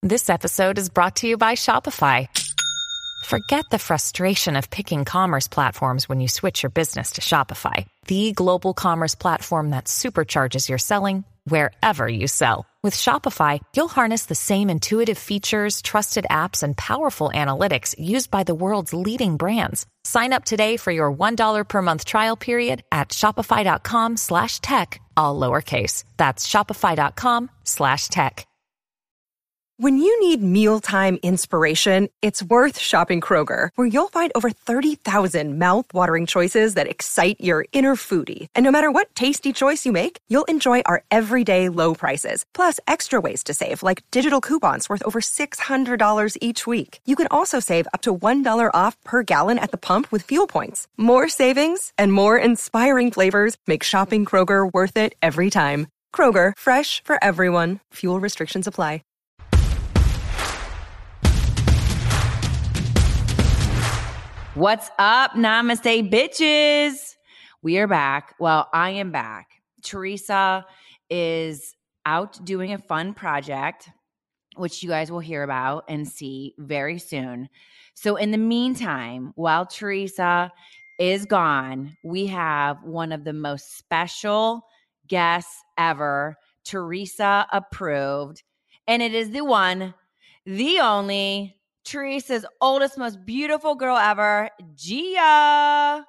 This episode is brought to you by Shopify. Forget the frustration of picking commerce platforms when you switch your business to Shopify, the global commerce platform that supercharges your selling wherever you sell. With Shopify, you'll harness the same intuitive features, trusted apps, and powerful analytics used by the world's leading brands. Sign up today for your $1 per month trial period at shopify.com/tech, all lowercase. That's shopify.com/tech. When you need mealtime inspiration, it's worth shopping Kroger, where you'll find over 30,000 mouth-watering choices that excite your inner foodie. And no matter what tasty choice you make, you'll enjoy our everyday low prices, plus extra ways to save, like digital coupons worth over $600 each week. You can also save up to $1 off per gallon at the pump with fuel points. More savings and more inspiring flavors make shopping Kroger worth it every time. Kroger, fresh for everyone. Fuel restrictions apply. What's up, Namaste bitches? We are back. Well, I am back. Teresa is out doing a fun project, which you guys will hear about and see very soon. So in the meantime, while Teresa is gone, we have one of the most special guests ever, Teresa approved. And it is the one, the only, Teresa's oldest, most beautiful girl ever, Gia.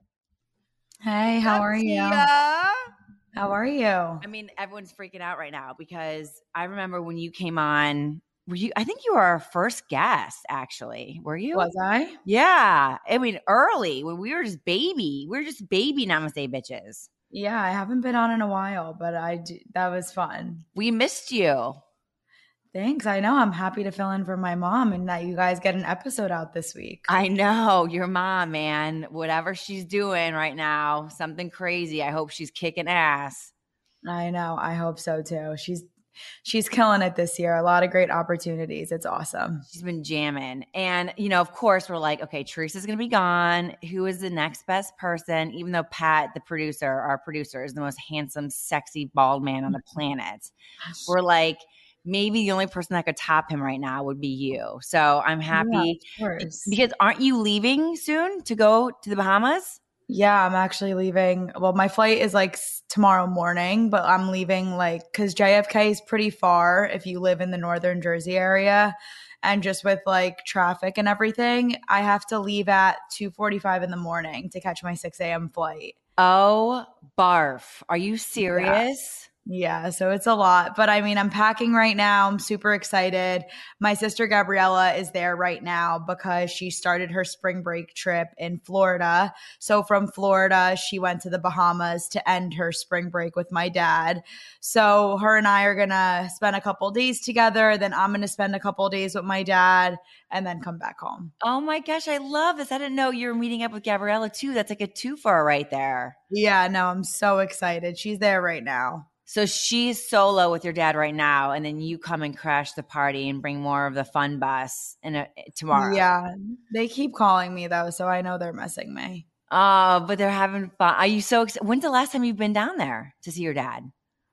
Hey, how are you? Gia? How are you? I mean, everyone's freaking out right now because I remember when you came on, I think you were our first guest, actually. Were you? Was I? Yeah. I mean, early when we were just baby. We were just baby Namaste bitches. Yeah, I haven't been on in a while, but that was fun. We missed you. Thanks. I know. I'm happy to fill in for my mom and that you guys get an episode out this week. I know. Your mom, man. Whatever she's doing right now, something crazy. I hope she's kicking ass. I know. I hope so too. She's killing it this year. A lot of great opportunities. It's awesome. She's been jamming. And, of course, we're like, okay, Teresa's going to be gone. Who is the next best person? Even though Pat, our producer, is the most handsome, sexy, bald man on the planet. We're like, maybe the only person that could top him right now would be you. So I'm happy. Yeah, of course. Because aren't you leaving soon to go to the Bahamas? Yeah, I'm actually leaving. Well, my flight is like tomorrow morning, but I'm leaving because JFK is pretty far if you live in the northern Jersey area. And just with traffic and everything, I have to leave at 2:45 in the morning to catch my 6 a.m. flight. Oh, barf. Are you serious? Yeah, so it's a lot. But I mean, I'm packing right now. I'm super excited. My sister Gabriella is there right now because she started her spring break trip in Florida. So from Florida, she went to the Bahamas to end her spring break with my dad. So her and I are going to spend a couple days together. Then I'm going to spend a couple days with my dad and then come back home. Oh my gosh, I love this. I didn't know you were meeting up with Gabriella too. That's like a twofer right there. Yeah, no, I'm so excited. She's there right now. So she's solo with your dad right now, and then you come and crash the party and bring more of the fun bus tomorrow. Yeah, they keep calling me though, so I know they're missing me. Oh, but they're having fun. Are you so excited? When's the last time you've been down there to see your dad?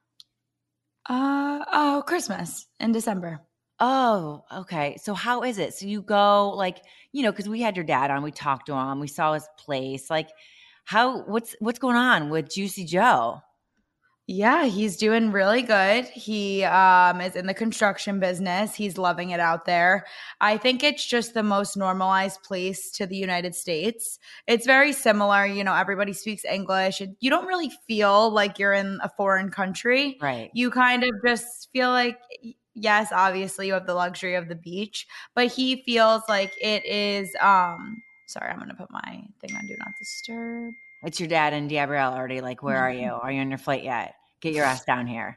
Christmas in December. Oh, okay. So how is it? So you go because we had your dad on, we talked to him, we saw his place. What's going on with Juicy Joe? Yeah, he's doing really good. He is in the construction business. He's loving it out there. I think it's just the most normalized place to the United States. It's very similar. Everybody speaks English. You don't really feel like you're in a foreign country. Right. You kind of just feel like, yes, obviously you have the luxury of the beach, but he feels like it is sorry, I'm going to put my thing on Do Not Disturb. It's your dad and Gabrielle already where are you? Are you on your flight yet? Get your ass down here.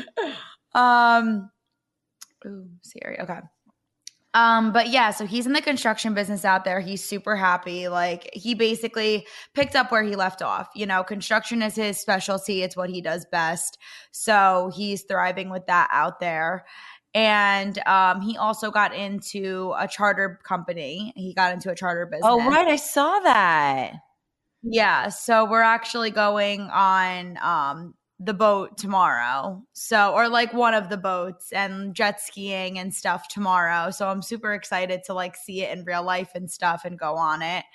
Siri. Okay. But yeah, so he's in the construction business out there. He's super happy. He basically picked up where he left off. Construction is his specialty. It's what he does best. So he's thriving with that out there. And he also got into a charter company. He got into a charter business. Oh, right. I saw that. Yeah. So we're actually going on the boat tomorrow. So, or like one of the boats, and jet skiing and stuff tomorrow. So I'm super excited to like see it in real life and stuff and go on it.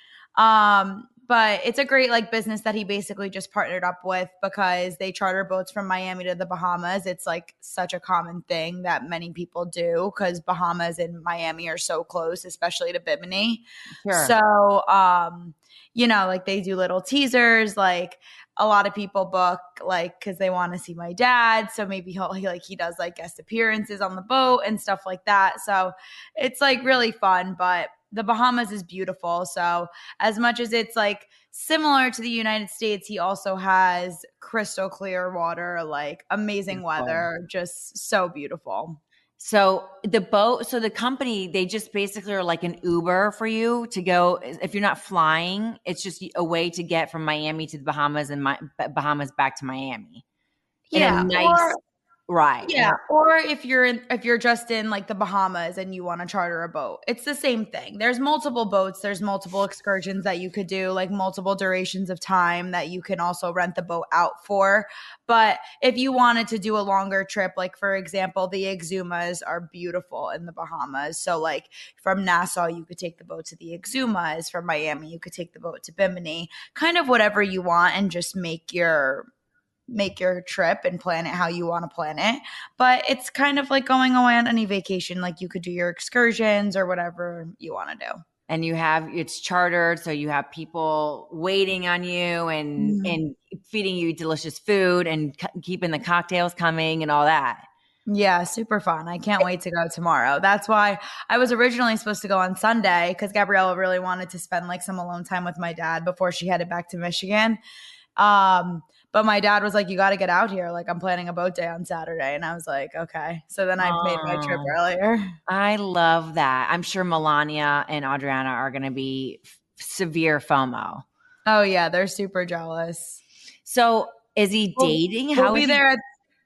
But it's a great like business that he basically just partnered up with because they charter boats from Miami to the Bahamas. It's like such a common thing that many people do because Bahamas and Miami are so close, especially to Bimini. Sure. So, you know, like they do little teasers, like a lot of people book like because they want to see my dad. So maybe he does like guest appearances on the boat and stuff like that. So it's like really fun, but the Bahamas is beautiful. So as much as it's like similar to the United States, he also has crystal clear water, like amazing weather, just so beautiful. So the company, they just basically are like an Uber for you to go. If you're not flying, it's just a way to get from Miami to the Bahamas and Bahamas back to Miami. Yeah. In a nice ride. Yeah. Or if you're just in like the Bahamas and you want to charter a boat, it's the same thing. There's multiple boats, there's multiple excursions that you could do, like multiple durations of time that you can also rent the boat out for. But if you wanted to do a longer trip, like for example, the Exumas are beautiful in the Bahamas. So like from Nassau, you could take the boat to the Exumas. From Miami, you could take the boat to Bimini. Kind of whatever you want and just make your trip and plan it how you want to plan it. But it's kind of like going away on any vacation. Like you could do your excursions or whatever you want to do. And it's chartered, so you have people waiting on you and feeding you delicious food and keeping the cocktails coming and all that. Yeah, super fun. I can't wait to go tomorrow. That's why I was originally supposed to go on Sunday because Gabriella really wanted to spend like some alone time with my dad before she headed back to Michigan. But my dad was like, you got to get out here. Like I'm planning a boat day on Saturday. And I was like, okay. So then I made my trip earlier. I love that. I'm sure Melania and Adriana are going to be severe FOMO. Oh yeah. They're super jealous. So is he dating? We'll be there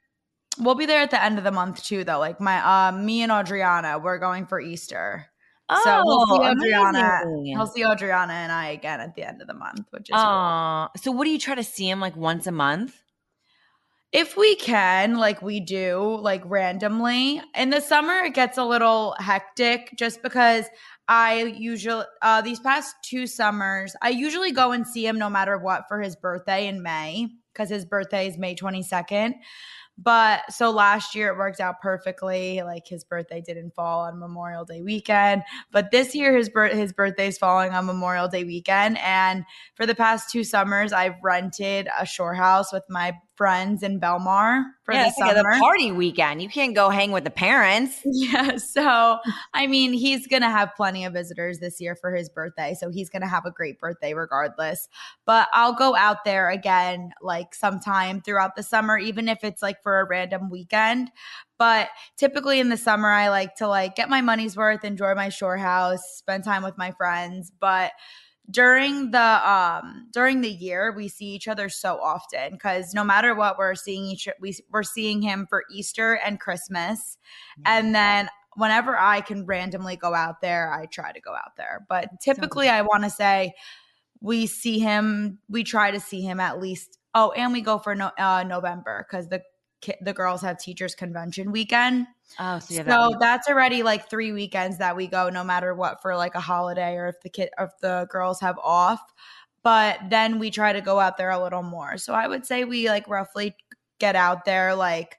at the end of the month too, though. Like me and Adriana, we're going for Easter. Oh, so we'll see Adriana. amazing. We'll see Adriana and I again at the end of the month, which is cool. So what do you try to see him like once a month? If we can, like we do, like randomly. In the summer, it gets a little hectic just because I usually these past 2 summers, I usually go and see him no matter what for his birthday in May because his birthday is May 22nd. But so last year it worked out perfectly. Like his birthday didn't fall on Memorial Day weekend. But this year his birthday is falling on Memorial Day weekend. And for the past 2 summers, I've rented a shore house with my friends in Belmar for the summer. Like the party weekend. You can't go hang with the parents. Yeah. So, I mean, he's going to have plenty of visitors this year for his birthday. So he's going to have a great birthday regardless. But I'll go out there again, like sometime throughout the summer, even if it's like for a random weekend. But typically in the summer, I like to like get my money's worth, enjoy my shore house, spend time with my friends. But during the year, we see each other so often because no matter what, we're seeing him for Easter and Christmas. And then whenever I can randomly go out there, I try to go out there. But typically I want to say we try to see him at least. Oh, and we go for November because the girls have teachers convention weekend. Oh, so that's already like 3 weekends that we go no matter what for like a holiday or if the girls have off. But then we try to go out there a little more. So I would say we like roughly get out there like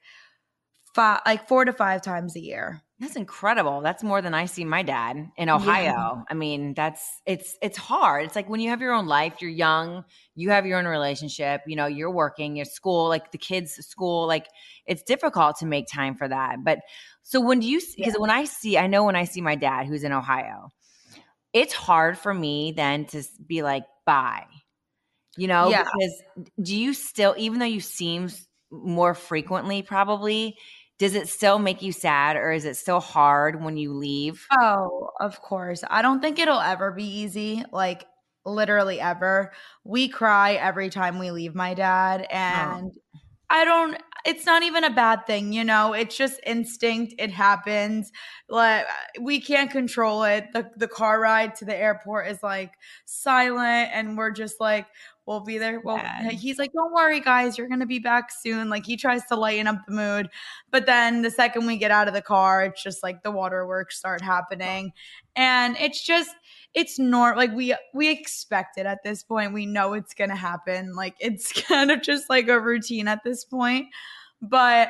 4 to 5 times a year. That's incredible. That's more than I see my dad in Ohio. Yeah. I mean, it's hard. It's like when you have your own life, you're young, you have your own relationship, you know, you're working, your school, like the kids' school, like it's difficult to make time for that. But so when I see my dad who's in Ohio, it's hard for me then to be like, bye, you know, because do you still, even though you seem more frequently probably, does it still make you sad or is it still hard when you leave? Oh, of course. I don't think it'll ever be easy. Like literally ever. We cry every time we leave my dad and it's not even a bad thing, you know, it's just instinct. It happens. Like we can't control it. The car ride to the airport is like silent and we're just like, We'll be there. Well, Yeah. he's like, don't worry, guys, you're going to be back soon. Like he tries to lighten up the mood. But then the second we get out of the car, it's just like the waterworks start happening. And it's normal. Like we expect it at this point. We know it's going to happen. Like it's kind of just like a routine at this point. But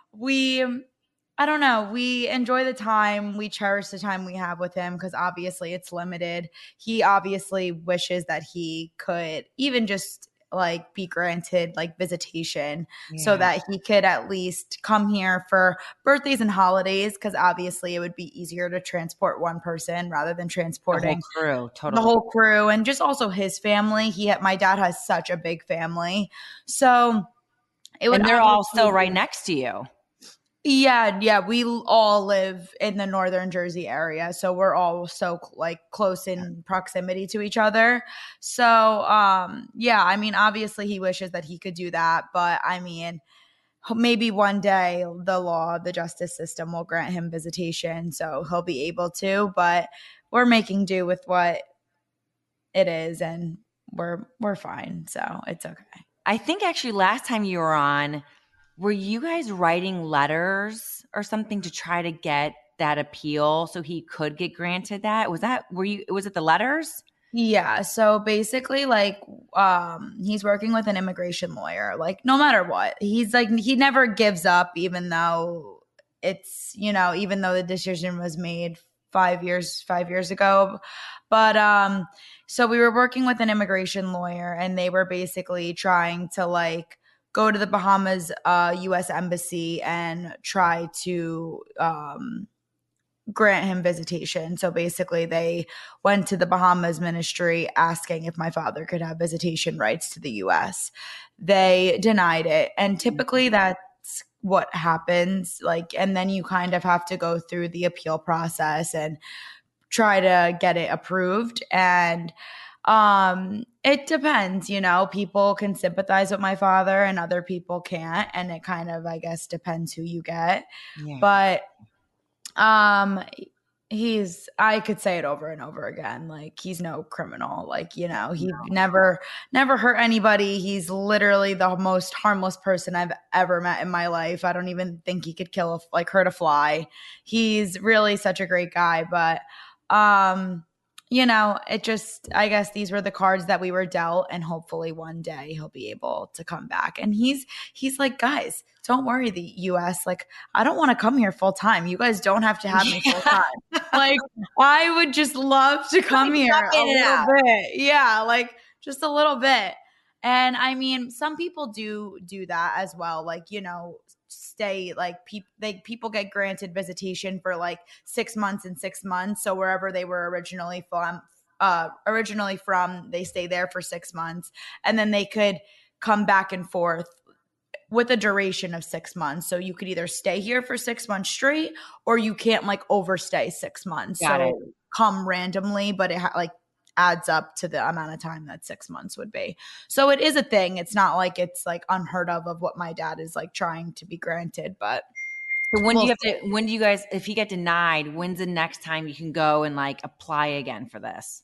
I don't know. We enjoy the time. We cherish the time we have with him because obviously it's limited. He obviously wishes that he could even just like be granted like visitation so that he could at least come here for birthdays and holidays because obviously it would be easier to transport one person rather than transporting the whole crew. Totally. The whole crew and just also his family. My dad has such a big family. So it would, and they're all still right next to you. Yeah. We all live in the northern Jersey area. So we're all so like close in proximity to each other. So, yeah, I mean, obviously he wishes that he could do that. But I mean, maybe one day the justice system will grant him visitation. So he'll be able to. But we're making do with what it is. And we're fine. So it's okay. I think actually last time you were on, were you guys writing letters or something to try to get that appeal so he could get granted that? Was it the letters? Yeah. So basically like he's working with an immigration lawyer. Like no matter what, he's like he never gives up even though even though the decision was made 5 years ago. But so we were working with an immigration lawyer and they were basically trying to like go to the Bahamas U.S. Embassy and try to grant him visitation. So basically they went to the Bahamas ministry asking if my father could have visitation rights to the U.S. They denied it. And typically that's what happens. Like, and then you kind of have to go through the appeal process and try to get it approved. And it depends, people can sympathize with my father and other people can't. And it kind of, I guess, depends who you get. Yeah. But, I could say it over and over again. Like he's no criminal. Like, he never hurt anybody. He's literally the most harmless person I've ever met in my life. I don't even think he could hurt a fly. He's really such a great guy. But, I guess these were the cards that we were dealt and hopefully one day he'll be able to come back. And he's like, guys, don't worry, the US, like, I don't want to come here full time. You guys don't have to have me full time. Like, I would just love to come here a little bit. Yeah, like just a little bit. And I mean, some people do that as well. Like, stay like people get granted visitation for like 6 months and 6 months. So wherever they were originally from, they stay there for 6 months and then they could come back and forth with a duration of 6 months. So you could either stay here for 6 months straight or you can't like overstay 6 months. Come randomly, but it adds up to the amount of time that 6 months would be. So it is a thing. It's not like it's like unheard of what my dad is like trying to be granted. But so when do you guys, if you get denied, when's the next time you can go and like apply again for this?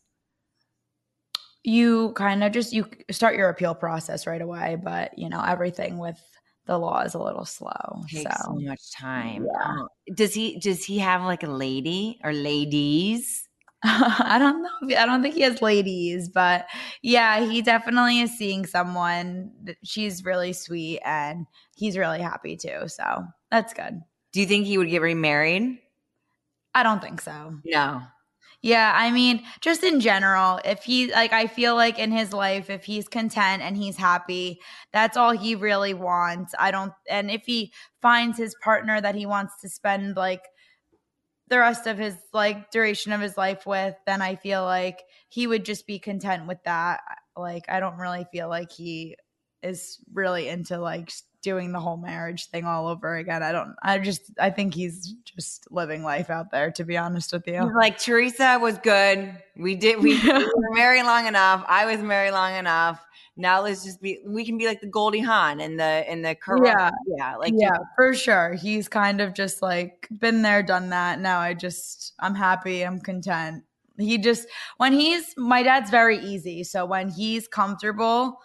You kind of you start your appeal process right away. But everything with the law is a little slow. It takes so much time. Yeah. Does he have like a lady or ladies? I don't know. I don't think he has ladies, but yeah, he definitely is seeing someone. She's really sweet and he's really happy too. So that's good. Do you think he would get remarried? I don't think so. No. Yeah. I mean, just in general, if he I feel like in his life, if he's content and he's happy, that's all he really wants. And if he finds his partner that he wants to spend like the rest of his like duration of his life with, then I feel like he would just be content with that. Like, I don't really feel like he is really into like doing the whole marriage thing all over again. I think he's just living life out there, to be honest with you. He's like, Teresa was good. We were married long enough. I was married long enough. Now we can be like the Goldie Hawn in the Corona. Yeah, for sure. He's kind of just like been there, done that. Now I'm happy. I'm content. My dad's very easy. So when he's comfortable,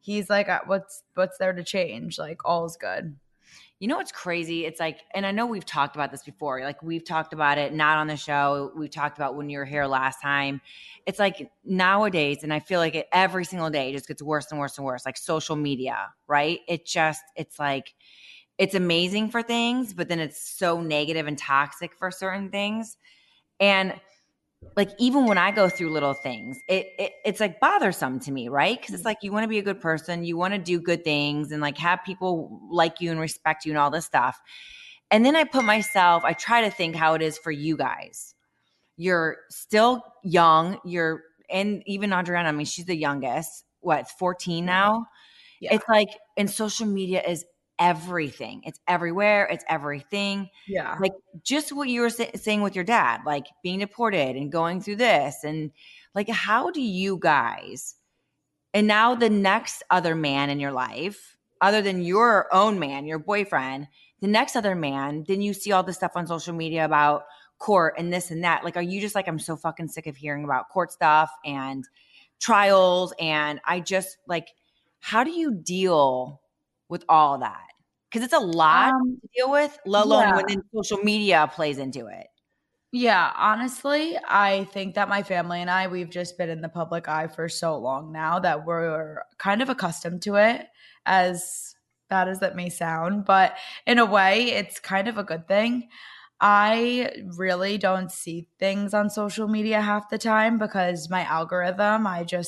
he's like, what's there to change? Like, all is good. You know what's crazy? It's like, and I know we've talked about this before. Like we've talked about it, not on the show. We talked about when you were here last time. It's like nowadays, and I feel like every single day it just gets worse and worse and worse. Like social media, right? It's like, it's amazing for things, but then it's so negative and toxic for certain things. And like even when I go through little things, it's like bothersome to me, right? Because it's like you want to be a good person, you want to do good things, and like have people like you and respect you and all this stuff. And then I try to think how it is for you guys. You're still young. And even Adriana, I mean, she's the youngest. What, 14 now? Yeah. It's like, and social media is everything. It's everywhere. It's everything. Yeah. Like just what you were saying with your dad, like being deported and going through this. And like, how do you guys, and now the next other man in your life, other than your own man, your boyfriend, the next other man, then you see all this stuff on social media about court and this and that. Like, are you just like, I'm so fucking sick of hearing about court stuff and trials. And I just like, how do you deal with all that? Because it's a lot to deal with, let alone when then social media plays into it. Yeah, honestly, I think that my family and we've just been in the public eye for so long now that we're kind of accustomed to it, as bad as that may sound. But in a way, it's kind of a good thing. I really don't see things on social media half the time because my algorithm,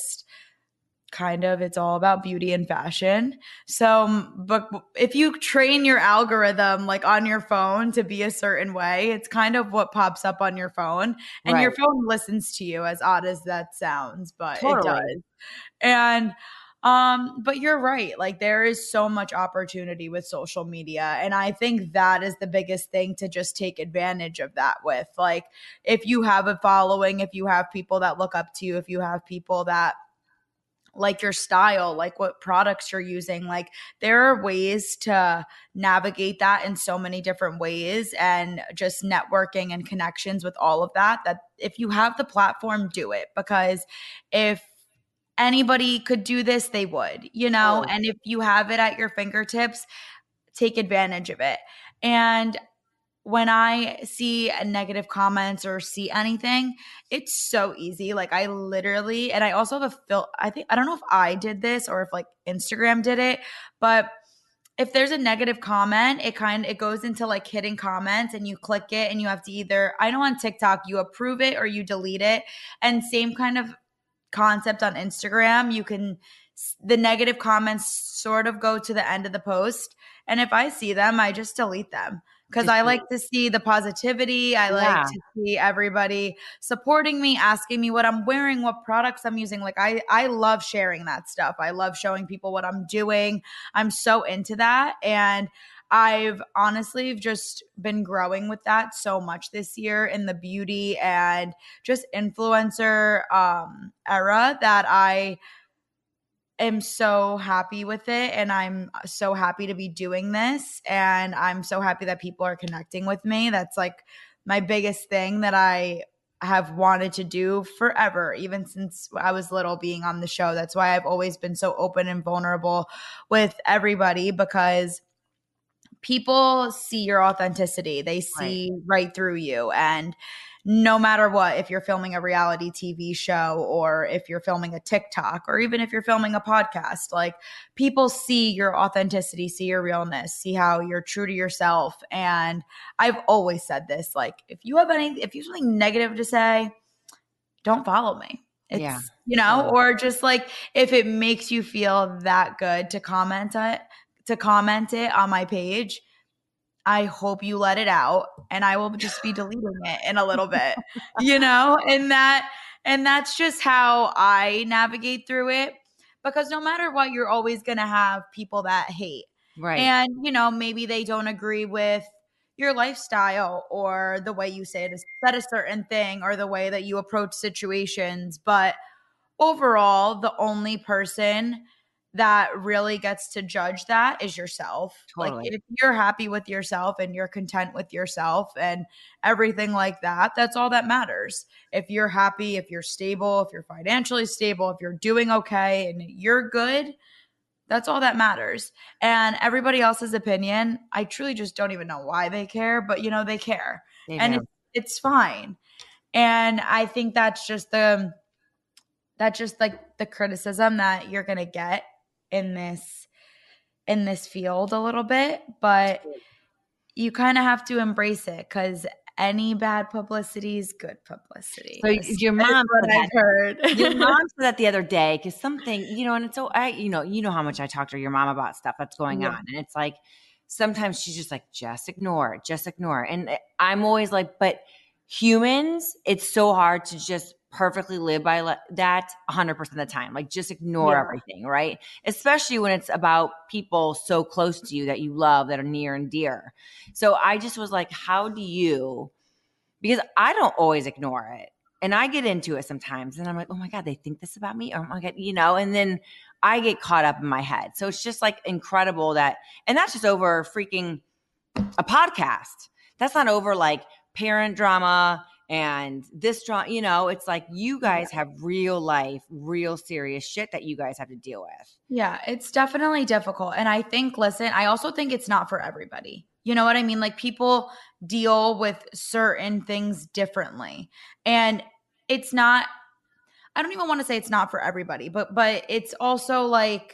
it's all about beauty and fashion. So, but if you train your algorithm like on your phone to be a certain way, it's kind of what pops up on your phone, and your phone listens to you, as odd as that sounds, but it does. And but you're right. Like there is so much opportunity with social media. And I think that is the biggest thing to just take advantage of that with. Like if you have a following, if you have people that look up to you, if you have people that like your style, like what products you're using, like there are ways to navigate that in so many different ways, and just networking and connections with all of that if you have the platform, do it, because if anybody could do this, they would, and if you have it at your fingertips, take advantage of it. And when I see negative comments or see anything, it's so easy. Like I literally, and I also have I don't know if I did this or if like Instagram did it, but if there's a negative comment, it goes into like hidden comments, and you click it and you have to either, I know on TikTok, you approve it or you delete it. And same kind of concept on Instagram. The negative comments sort of go to the end of the post. And if I see them, I just delete them. Because I like to see the positivity. I like to see everybody supporting me, asking me what I'm wearing, what products I'm using. Like I love sharing that stuff. I love showing people what I'm doing. I'm so into that. And I've honestly just been growing with that so much this year in the beauty and just influencer era, that I am so happy with it, and I'm so happy to be doing this, and I'm so happy that people are connecting with me. That's like my biggest thing that I have wanted to do forever, even since I was little, being on the show. That's why I've always been so open and vulnerable with everybody, because people see your authenticity. They see right through you. And no matter what, if you're filming a reality TV show, or if you're filming a TikTok, or even if you're filming a podcast, like people see your authenticity, see your realness, see how you're true to yourself. And I've always said this, like if you have something negative to say, don't follow me. It's, or just like, if it makes you feel that good to comment it on my page, I hope you let it out, and I will just be deleting it in a little bit, and that's just how I navigate through it, because no matter what, you're always going to have people that hate. Right. And, maybe they don't agree with your lifestyle, or the way you said a certain thing, or the way that you approach situations. But overall, the only person that really gets to judge that is yourself. Totally. Like if you're happy with yourself and you're content with yourself and everything like that, that's all that matters. If you're happy, if you're stable, if you're financially stable, if you're doing okay and you're good, That's all that matters. And everybody else's opinion, I truly just don't even know why they care, but they care. They And do. it's fine. And I think that's just like the criticism that you're going to get in this field a little bit, but you kind of have to embrace it because any bad publicity is good publicity. So your mom what I've heard. Your mom said that the other day because something, and it's so you know how much I talk to your mom about stuff that's going on, and it's like sometimes she's just like, just ignore it, and I'm always like, but humans, it's so hard to just perfectly live by that 100% of the time, like just ignore everything, right? Especially when it's about people so close to you that you love, that are near and dear. So I just was like, how do you? Because I don't always ignore it. And I get into it sometimes and I'm like, oh my God, they think this about me. Oh my God, and then I get caught up in my head. So it's just like incredible and that's just over freaking a podcast. That's not over like parent drama and this drama, it's like you guys have real life, real serious shit that you guys have to deal with. Yeah, it's definitely difficult. And I think, I also think it's not for everybody. You know what I mean? Like people deal with certain things differently. And it's not, I don't even want to say it's not for everybody, but it's also like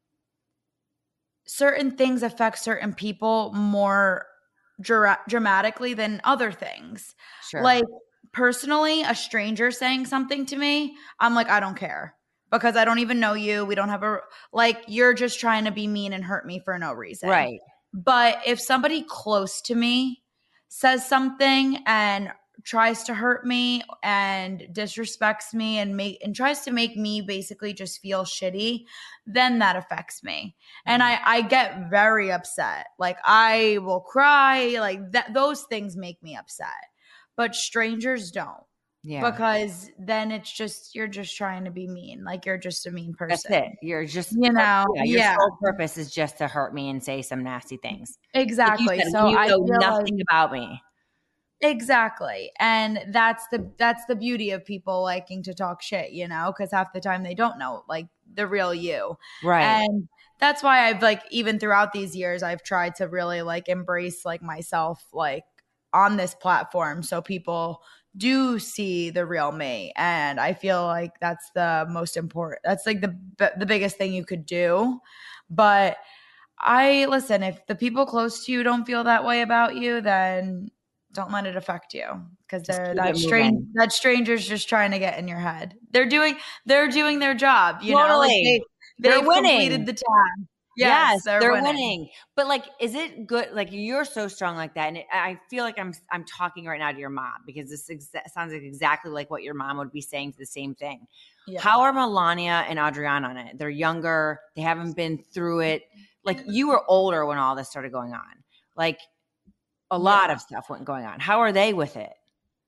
certain things affect certain people more dramatically than other things. Sure. Like personally, a stranger saying something to me, I'm like, I don't care because I don't even know you. We don't have you're just trying to be mean and hurt me for no reason. Right. But if somebody close to me says something and tries to hurt me and disrespects me and tries to make me basically just feel shitty, then that affects me. And I get very upset. Like I will cry, like those things make me upset. But strangers don't. Yeah. Because then it's just, you're just trying to be mean. Like you're just a mean person. That's it. You're just, your sole purpose is just to hurt me and say some nasty things. Exactly. Like you said, so I know nothing about me. Exactly. And that's the beauty of people liking to talk shit, because half the time they don't know like the real you. Right. And that's why I've like, even throughout these years, I've tried to really like embrace like myself, like on this platform. So people do see the real me. And I feel like that's the most important. That's like the biggest thing you could do. But listen, if the people close to you don't feel that way about you, then don't let it affect you because that stranger's just trying to get in your head. They're doing their job, totally. They're winning. Completed the task. Yes, they're winning. But like, is it good? Like you're so strong like that. And I feel like I'm talking right now to your mom because this sounds like exactly like what your mom would be saying to the same thing. Yeah. How are Melania and Adriana on it? They're younger. They haven't been through it. Like you were older when all this started going on. Like a lot of stuff went going on. How are they with it?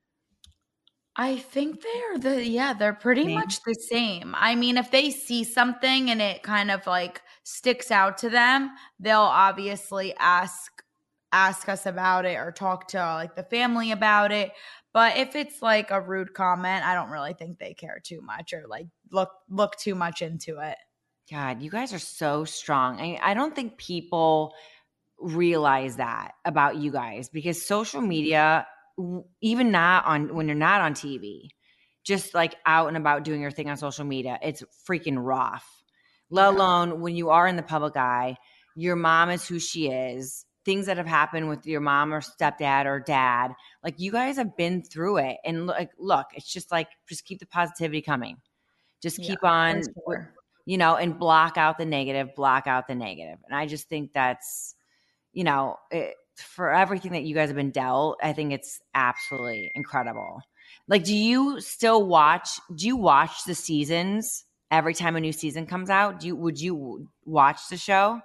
I think they're pretty much the same. I mean, if they see something and it kind of like sticks out to them, they'll obviously ask us about it or talk to like the family about it. But if it's like a rude comment, I don't really think they care too much or like look too much into it. God, you guys are so strong. I don't think people realize that about you guys because social media, even when you're not on TV, just like out and about doing your thing on social media, it's freaking rough. Let alone when you are in the public eye, your mom is who she is. Things that have happened with your mom or stepdad or dad, like you guys have been through it. And like, look, it's just like, just keep the positivity coming. Just keep on, and block out the negative. And I just think that's, for everything that you guys have been dealt, I think it's absolutely incredible. Like, do you watch the seasons every time a new season comes out? Would you watch the show?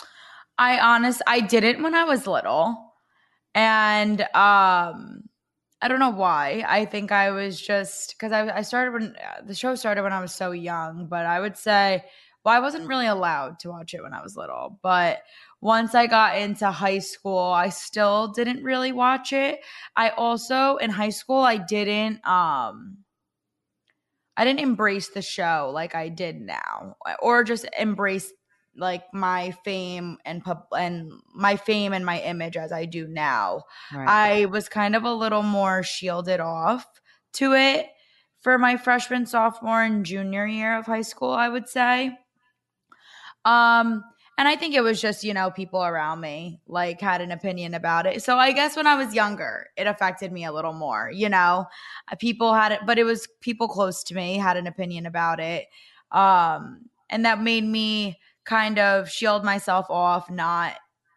I didn't when I was little. And I don't know why. I think I was just because I started when the show started when I was so young, but I would say, I wasn't really allowed to watch it when I was little. But once I got into high school, I still didn't really watch it. I also in high school I didn't embrace the show like I did now, or just embrace like my fame and my fame and my image as I do now. Right. I was kind of a little more shielded off to it for my freshman, sophomore, and junior year of high school, I would say. And I think it was just, people around me like had an opinion about it. So I guess when I was younger, it affected me a little more, people had it, but it was people close to me had an opinion about it. And that made me kind of shield myself off, not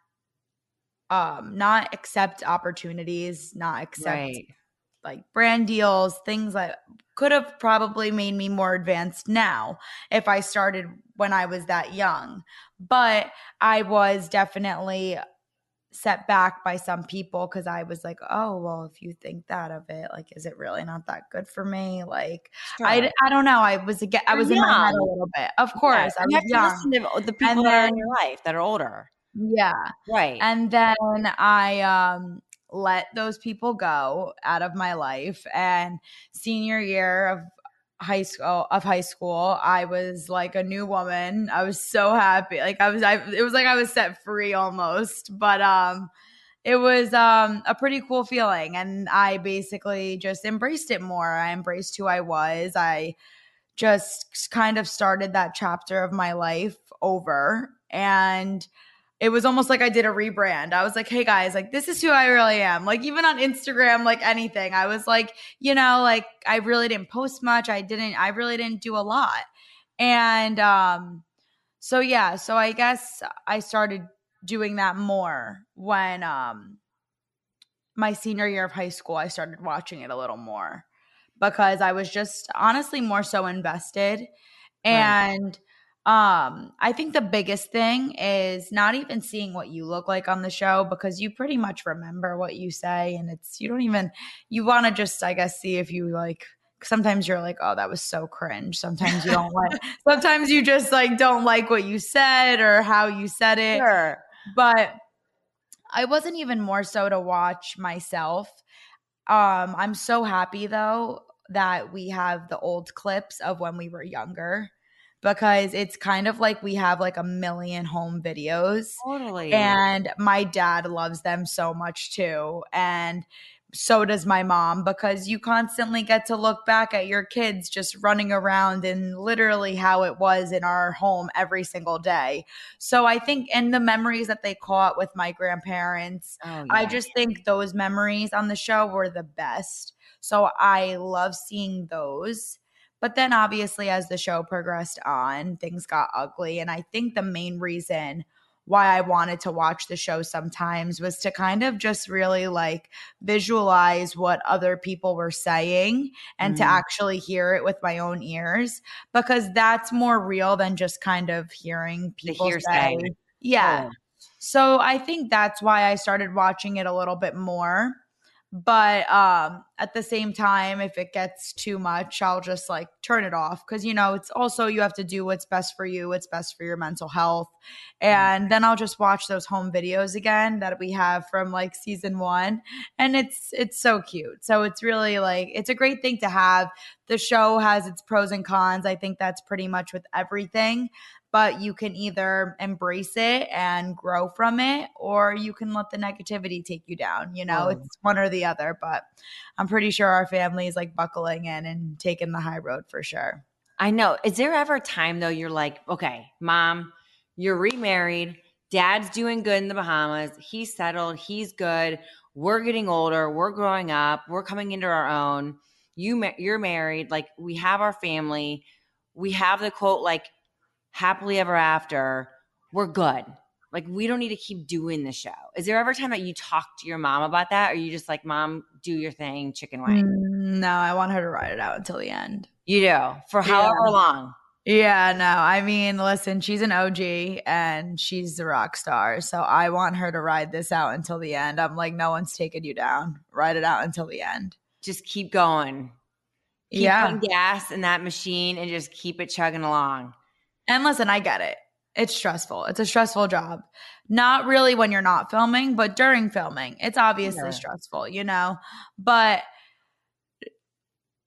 accept opportunities, not accept like brand deals, things that could have probably made me more advanced now if I started when I was that young. But I was definitely set back by some people because I was like, oh, well, if you think that of it, like, is it really not that good for me? Like, Sure. I don't know. I was in my head a little bit. Of course, I was young. You have to listen to the people that are in your life that are older. Yeah. Right. And then I let those people go out of my life. And senior year of high school, I was like a new woman. I was so happy. Like it was like I was set free almost. But it was a pretty cool feeling. And I basically just embraced it more. I embraced who I was. I just kind of started that chapter of my life over. And it was almost like I did a rebrand. I was like, hey guys, like this is who I really am. Like even on Instagram, like anything, I was like, like I really didn't post much. I really didn't do a lot. And so I guess I started doing that more when my senior year of high school. I started watching it a little more because I was just honestly more so invested. And I think the biggest thing is not even seeing what you look like on the show because you pretty much remember what you say and you want to just, I guess, see if you like, sometimes you're like, oh, that was so cringe. Sometimes you don't sometimes you just like don't like what you said or how you said it. Sure. But I wasn't even more so to watch myself. I'm so happy though that we have the old clips of when we were younger. Because it's kind of like we have like a million home videos. Totally. And my dad loves them so much too. And so does my mom because you constantly get to look back at your kids just running around and literally how it was in our home every single day. So I think and the memories that they caught with my grandparents, I just think those memories on the show were the best. So I love seeing those. But then obviously as the show progressed on, things got ugly. And I think the main reason why I wanted to watch the show sometimes was to kind of just really like visualize what other people were saying and to actually hear it with my own ears because that's more real than just kind of hearing people say. Yeah. So I think that's why I started watching it a little bit more. But at the same time, if it gets too much, I'll just like turn it off because, it's also you have to do what's best for you, what's best for your mental health. And then I'll just watch those home videos again that we have from like season 1. And it's so cute. So it's really like it's a great thing to have. The show has its pros and cons. I think that's pretty much with everything. But you can either embrace it and grow from it, or you can let the negativity take you down. It's one or the other. But I'm pretty sure our family is like buckling in and taking the high road for sure. I know. Is there ever a time though you're like, okay, mom, you're remarried. Dad's doing good in the Bahamas. He's settled. He's good. We're getting older. We're growing up. We're coming into our own. You're married. Like we have our family. We have the quote like, happily ever after, we're good. Like we don't need to keep doing the show. Is there ever a time that you talk to your mom about that? Or are you just like, mom, do your thing, chicken wing? No, I want her to ride it out until the end. You do? For however long? Yeah, no. I mean, listen, she's an OG and she's the rock star. So I want her to ride this out until the end. I'm like, no one's taking you down. Ride it out until the end. Just keep going. Keep putting gas in that machine and just keep it chugging along. And listen, I get it. It's stressful. It's a stressful job. Not really when you're not filming, but during filming, it's obviously stressful, But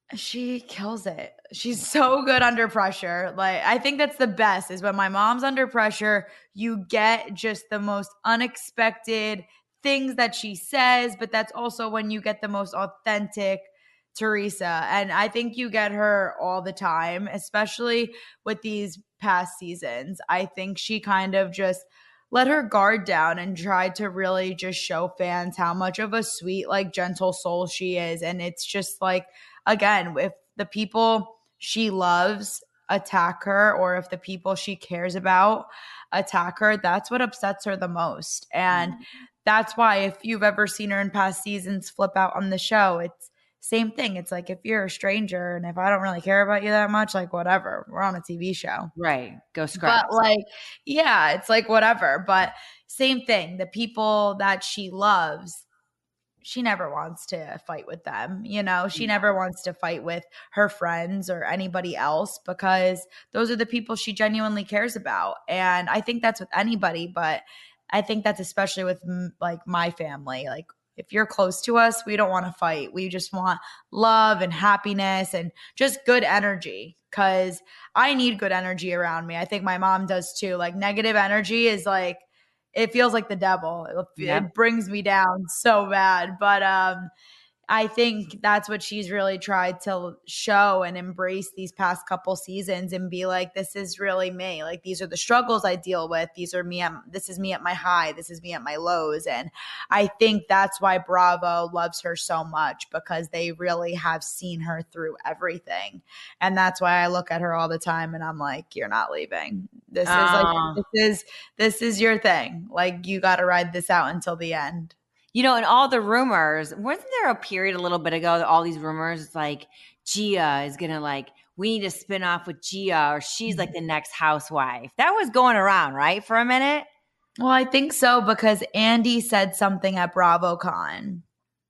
She kills it. She's so good under pressure. Like, I think that's the best is when my mom's under pressure, you get just the most unexpected things that she says, but that's also when you get the most authentic Teresa. And I think you get her all the time, especially with these past seasons. I think she kind of just let her guard down and tried to really just show fans how much of a sweet, like gentle soul she is. And it's just like, again, if the people she loves attack her or if the people she cares about attack her, that's what upsets her the most. And that's why if you've ever seen her in past seasons flip out on the show, it's same thing. It's like if you're a stranger and if I don't really care about you that much, like whatever, we're on a TV show. Right. Go scratch. But like, yeah, it's like whatever. But same thing. The people that she loves, she never wants to fight with them. You know, she never wants to fight with her friends or anybody else because those are the people she genuinely cares about. And I think that's with anybody, but I think that's especially with like my family. Like if you're close to us, we don't want to fight. We just want love and happiness and just good energy because I need good energy around me. I think my mom does too. Like negative energy is like, it feels like the devil. It brings me down so bad. But I think that's what she's really tried to show and embrace these past couple seasons and be like, this is really me. Like, these are the struggles I deal with. These are me. This is me at my high. This is me at my lows. And I think that's why Bravo loves her so much because they really have seen her through everything. And that's why I look at her all the time and I'm like, you're not leaving. This is like, this is your thing. Like, you got to ride this out until the end. You know, and all the rumors, wasn't there a period a little bit ago that all these rumors like Gia is going to like, we need to spin off with Gia or she's like the next housewife. That was going around, right? For a minute. Well, I think so because Andy said something at BravoCon.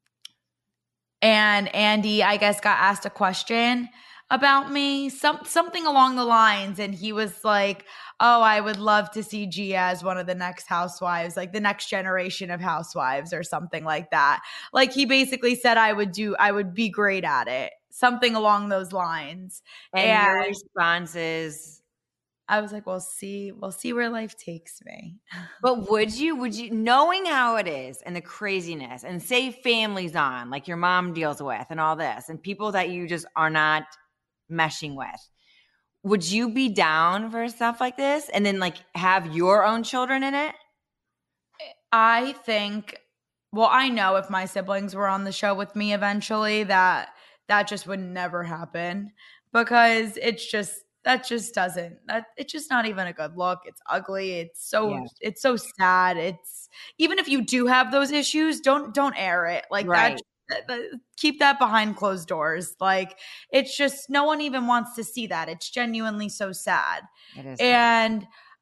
And Andy, I guess, got asked a question about me, something along the lines. And he was like, oh, I would love to see Gia as one of the next housewives, like the next generation of housewives or something like that. Like he basically said I would be great at it. Something along those lines. And your response is? I was like, we'll see where life takes me. But would you, knowing how it is and the craziness and say families on, like your mom deals with and all this and people that you just are not meshing with, would you be down for stuff like this and then like have your own children in it? I think, well, I know if my siblings were on the show with me eventually that just would never happen because it's just not even a good look. It's ugly. It's so sad. It's even if you do have those issues, don't air it like that. Keep that behind closed doors. Like it's just no one even wants to see that. It's genuinely so sad. It is. And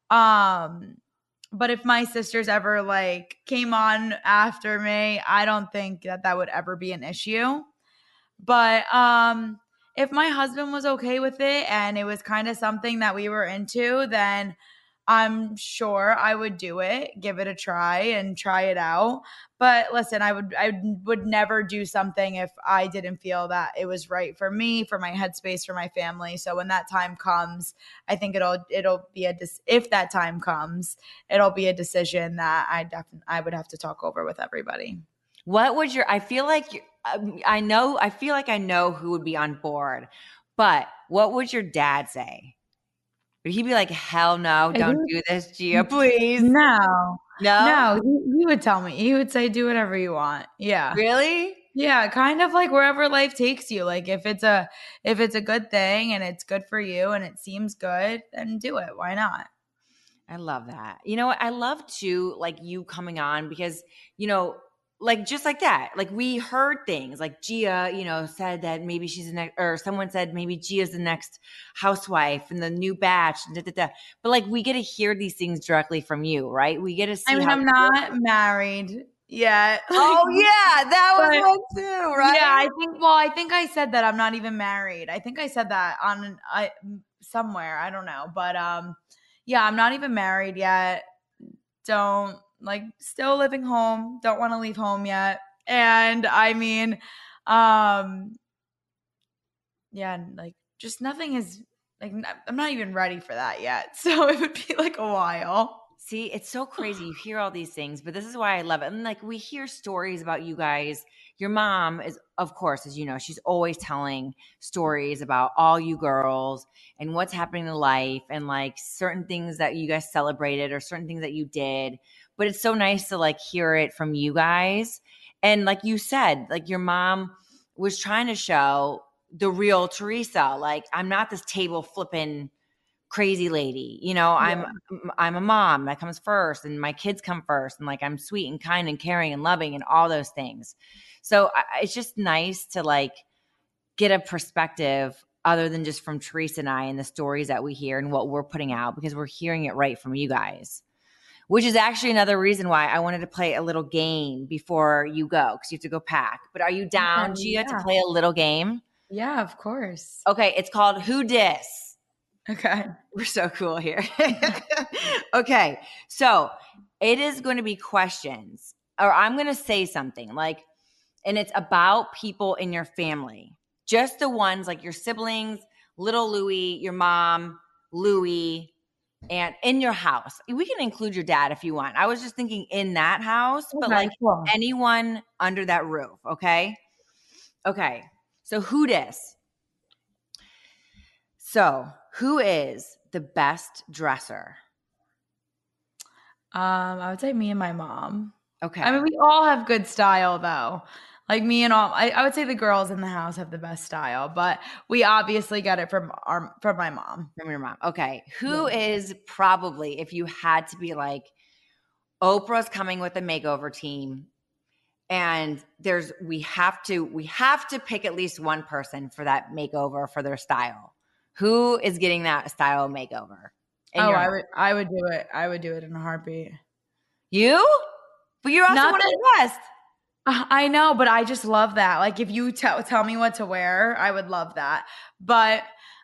but if my sisters ever like came on after me, I don't think that would ever be an issue. But if my husband was okay with it and it was kind of something that we were into, then I'm sure I would do it, give it a try and try it out. But listen, I would never do something if I didn't feel that it was right for me, for my headspace, for my family. So when that time comes, I think it'll be if that time comes, it'll be a decision that I would have to talk over with everybody. What would I feel like I know who would be on board, but what would your dad say? Would he be like, hell no, don't do this, Gia, please? No. He would tell me. He would say, do whatever you want. Yeah. Really? Yeah. Kind of like wherever life takes you. Like if it's a good thing and it's good for you and it seems good, then do it. Why not? I love that. You know what? I love too, like you coming on because, you know, like just like that, like we heard things like Gia, you know, said that maybe she's the next, or someone said maybe Gia's the next housewife in the new batch. But like we get to hear these things directly from you, right? We get to see. I mean, I'm not married yet. Oh yeah, that was one too, right? Yeah, I think I said that I'm not even married. I think I said that on somewhere. I don't know, but yeah, I'm not even married yet. Don't. Like still living home, don't want to leave home yet. And I mean, Yeah, and like just nothing is like I'm not even ready for that yet. So it would be like a while. See, it's so crazy. You hear all these things, but this is why I love it. And like we hear stories about you guys. Your mom is, of course, as you know, she's always telling stories about all you girls and what's happening in life and like certain things that you guys celebrated or certain things that you did. But it's so nice to like hear it from you guys. And like you said, like your mom was trying to show the real Teresa. Like, I'm not this table flipping crazy lady. You know, I'm a mom that comes first and my kids come first and like I'm sweet and kind and caring and loving and all those things. So it's just nice to like get a perspective other than just from Teresa and I and the stories that we hear and what we're putting out, because we're hearing it right from you guys, which is actually another reason why I wanted to play a little game before you go, because you have to go pack. But are you down, Gia, to play a little game? Yeah, of course. Okay, it's called Who Dis? Okay. We're so cool here. Okay, so it is going to be questions, or I'm going to say something like, and it's about people in your family, just the ones like your siblings, little Louie, your mom, Louie, and in your house. We can include your dad if you want. I was just thinking in that house, but like anyone under that roof. Okay. Okay. So who dis? So who is the best dresser? I would say me and my mom. Okay. I mean, we all have good style though. Like me and all, I would say the girls in the house have the best style, but we obviously get it from my mom. From your mom. Okay. Who is probably, if you had to be like, Oprah's coming with a makeover team and we have to pick at least one person for that makeover for their style. Who is getting that style makeover? I would do it. I would do it in a heartbeat. You? But you're also one of the best. I know, but I just love that. Like if you tell me what to wear, I would love that. But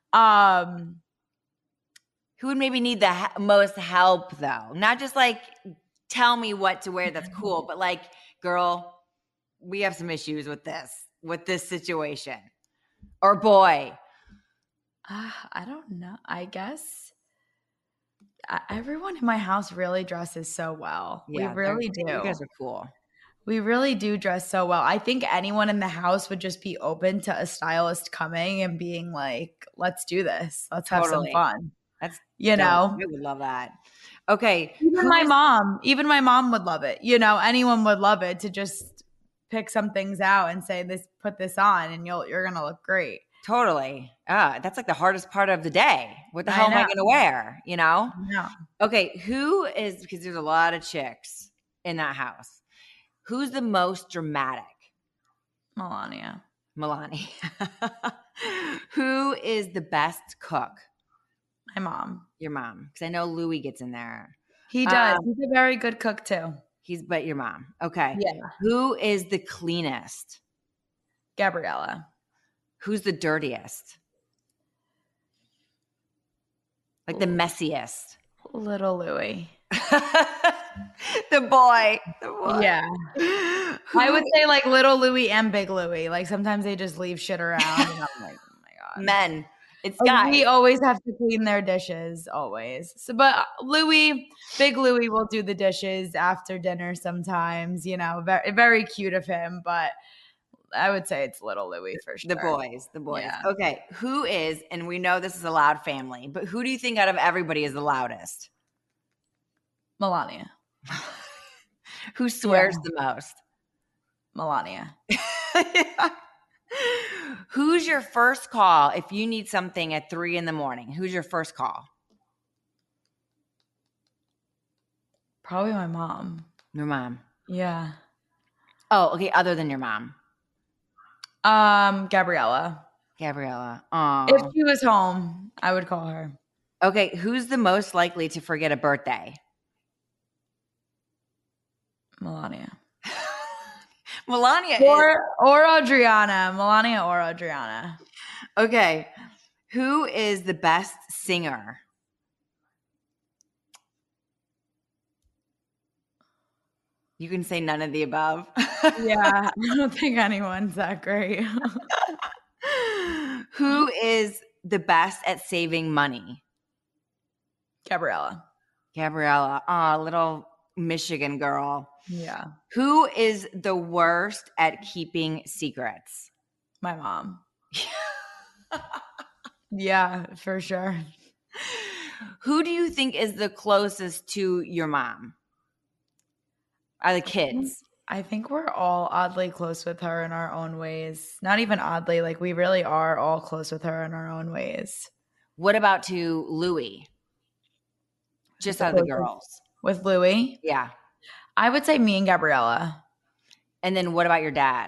who would maybe need the most help though? Not just like tell me what to wear that's cool, but like, girl, we have some issues with this situation. Or boy. I don't know. I guess everyone in my house really dresses so well. Yeah, we really do. You guys are cool. We really do dress so well. I think anyone in the house would just be open to a stylist coming and being like, let's do this. Let's have some fun. That's, you know, I would love that. Okay. Even my mom would love it. You know, anyone would love it to just pick some things out and say put this on and you're going to look great. Totally. That's like the hardest part of the day. What the hell am I going to wear? You know? No. Okay. Who is, because there's a lot of chicks in that house. Who's the most dramatic? Melania. Who is the best cook? My mom. Your mom. Because I know Louie gets in there. He does. He's a very good cook too. But your mom. Okay. Yeah. Who is the cleanest? Gabriella. Who's the dirtiest? Like the messiest? Little Louie. The boy. Yeah. I would say like little Louie and big Louie. Like sometimes they just leave shit around and I'm like, oh my God. Men. It's guys. We always have to clean their dishes, always. So, but big Louie will do the dishes after dinner sometimes, you know, very, very cute of him, but I would say it's little Louie for sure. The boys. Yeah. Okay. Who is, and we know this is a loud family, but who do you think out of everybody is the loudest? Melania. Who swears the most? Melania. Yeah. Who's your first call if you need something at 3 a.m? Who's your first call? Probably my mom. Your mom. Yeah. Oh, okay. Other than your mom. Gabriella. Aww. If she was home, I would call her. Okay. Who's the most likely to forget a birthday? Melania. Melania or Adriana. Melania or Adriana. Okay. Who is the best singer? You can say none of the above. Yeah. I don't think anyone's that great. Who is the best at saving money? Gabriella. Little Michigan girl. Yeah. Who is the worst at keeping secrets? My mom. Yeah, for sure. Who do you think is the closest to your mom? Are the kids? I think we're all oddly close with her in our own ways. Not even oddly, like we really are all close with her in our own ways. What about to Louie? Just out of the girls. With Louie? Yeah. I would say me and Gabriella. And then what about your dad?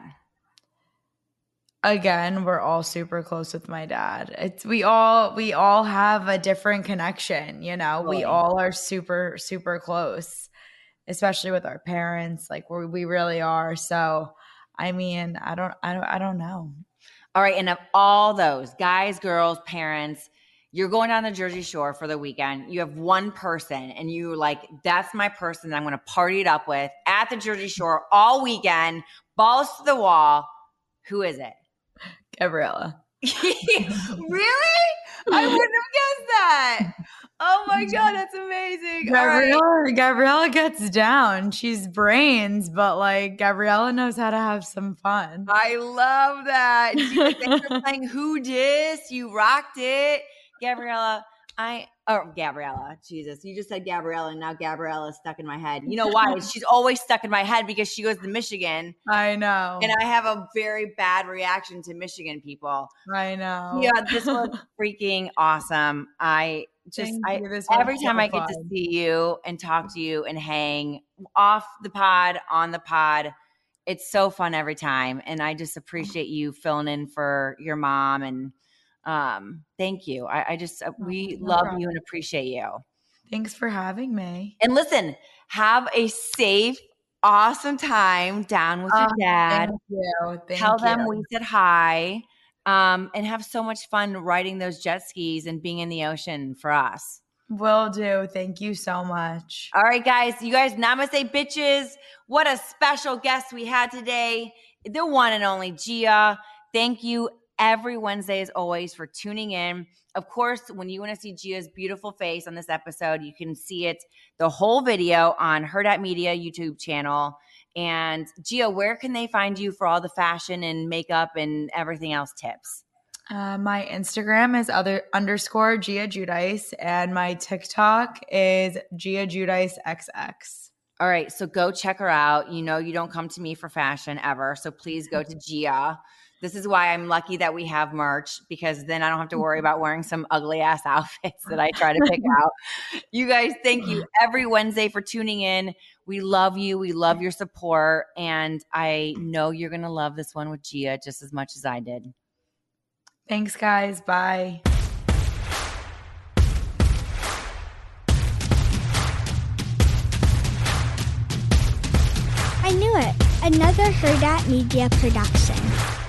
Again, we're all super close with my dad. We all have a different connection, you know. Really? We all are super, super close, especially with our parents. Like we really are. So, I mean, I don't know. All right, and of all those guys, girls, parents, you're going down the Jersey Shore for the weekend. You have one person, and you're like, "That's my person that I'm going to party it up with at the Jersey Shore all weekend, balls to the wall." Who is it? Gabriella. Really? I wouldn't have guessed that. Oh my God, that's amazing. Gabriella gets down. She's brains, but like Gabriella knows how to have some fun. I love that. Thanks for playing Who Dis. You rocked it. Gabriella, Jesus, you just said Gabriella, and now Gabriella is stuck in my head. You know why? She's always stuck in my head because she goes to Michigan. I know. And I have a very bad reaction to Michigan people. I know. Yeah, this was freaking awesome. Every time I get to see you and talk to you and hang off the pod, on the pod, it's so fun every time. And I just appreciate you filling in for your mom, and thank you. We love you and appreciate you. Thanks for having me. And listen, have a safe, awesome time down with your dad. Thank you. Tell them we said hi. And have so much fun riding those jet skis and being in the ocean for us. Will do. Thank you so much. All right, guys. You guys, namaste, bitches. What a special guest we had today. The one and only Gia. Thank you every Wednesday, as always, for tuning in. Of course, when you want to see Gia's beautiful face on this episode, you can see it, the whole video, on Her.Media YouTube channel. And Gia, where can they find you for all the fashion and makeup and everything else tips? My Instagram is _Gia Giudice, and my TikTok is Gia Giudice XX. All right, so go check her out. You know you don't come to me for fashion ever, so please go to Gia. This is why I'm lucky that we have merch, because then I don't have to worry about wearing some ugly ass outfits that I try to pick out. You guys, thank you every Wednesday for tuning in. We love you. We love your support. And I know you're going to love this one with Gia just as much as I did. Thanks, guys. Bye. I knew it. Another Her.Media production.